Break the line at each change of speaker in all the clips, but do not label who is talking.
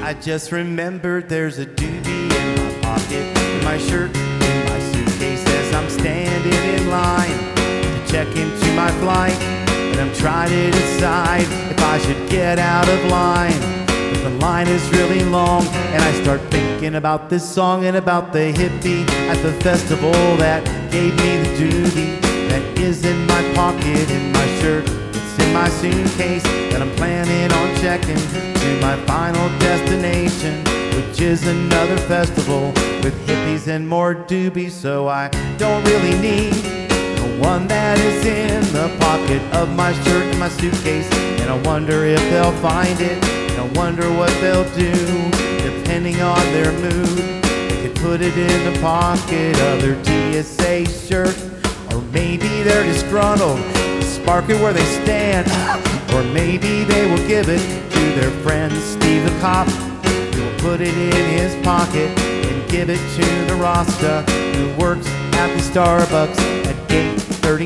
I just remembered there's a doobie in my pocket, in my shirt, in my suitcase as I'm standing in line to check into my flight. And I'm trying to decide if I should get out of line. But the line is really long, and I start thinking about this song and about the hippie at the festival that gave me the doobie that is in my pocket, in my shirt. It's in my suitcase that I'm planning on checking to my final destination, which is another festival with hippies and more doobies. So I don't really need the one that is in the pocket of my shirt and my suitcase. And I wonder if they'll find it, and I wonder what they'll do, depending on their mood. They could put it in the pocket of their TSA shirt, or maybe they're disgruntled, spark it where they stand, or maybe they will give it to their friend Steve the cop, who will put it in his pocket and give it to the Rasta who works at the Starbucks at gate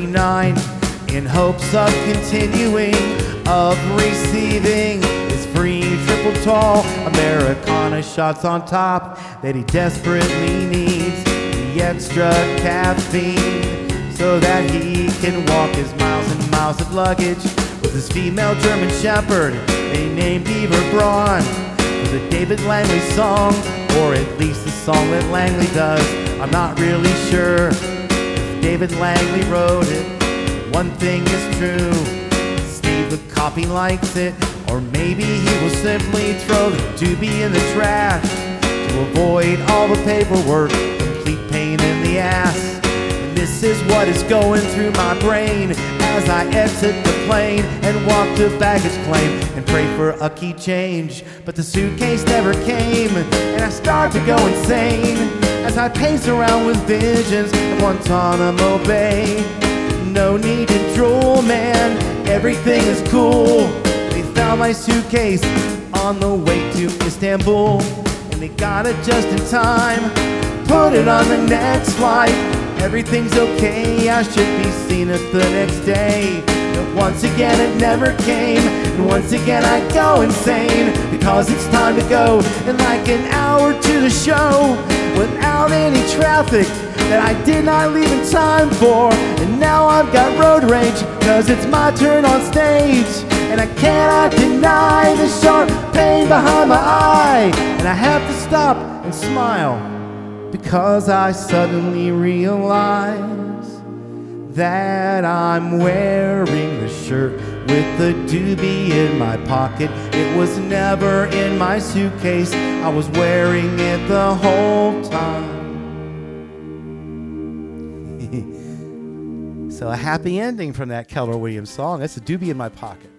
39 in hopes of continuing, of receiving his free triple tall Americana shots on top that he desperately needs, the extra caffeine, so that he can walk his miles and miles of luggage with his female German shepherd they named Beaver Braun. For the David Langley song, or at least the song that Langley does, I'm not really sure if David Langley wrote it. One thing is true, Steve the copy likes it, or maybe he will simply throw the doobie in the trash to avoid all the paperwork, complete pain in the ass. This is what is going through my brain as I exit the plane and walk to baggage claim and pray for a key change. But the suitcase never came, and I start to go insane as I pace around with visions of Guantanamo Bay. No need to drool, man, everything is cool. They found my suitcase on the way to Istanbul, and they got it just in time, put it on the next flight. Everything's okay, I should be seen it the next day. But once again it never came, and once again I go insane, because it's time to go in like an hour to the show, without any traffic that I did not leave in time for. And now I've got road rage, cause it's my turn on stage, and I cannot deny the sharp pain behind my eye. And I have to stop and smile, because I suddenly realize that I'm wearing the shirt with the doobie in my pocket. It was never in my suitcase, I was wearing it the whole time. So a happy ending from that Keller Williams song. That's a doobie in my pocket.